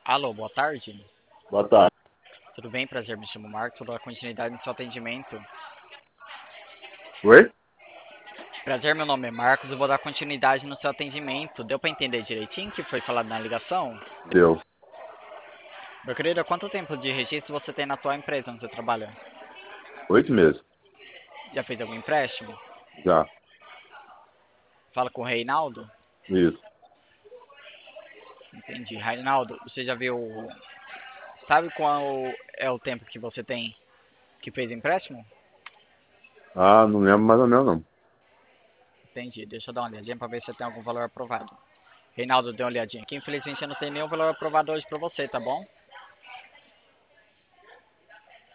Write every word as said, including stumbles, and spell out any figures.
Alô, boa tarde. Boa tarde. Tudo bem? Prazer, me chamo Marcos. Vou dar continuidade no seu atendimento. Oi? Prazer, meu nome é Marcos. Eu vou dar continuidade no seu atendimento. Deu para entender direitinho o que foi falado na ligação? Deu. Meu querido, quanto tempo de registro você tem na tua empresa onde você trabalha? Oito meses. Já fez algum empréstimo? Já. Fala com o Reinaldo? Isso. Entendi. Reinaldo, você já viu. Sabe qual é o tempo que você tem que fez empréstimo? Ah, não lembro mais ou menos não. Entendi. Deixa eu dar uma olhadinha para ver se tem algum valor aprovado. Reinaldo, dê uma olhadinha aqui. Infelizmente eu não tenho nenhum valor aprovado hoje para você, tá bom?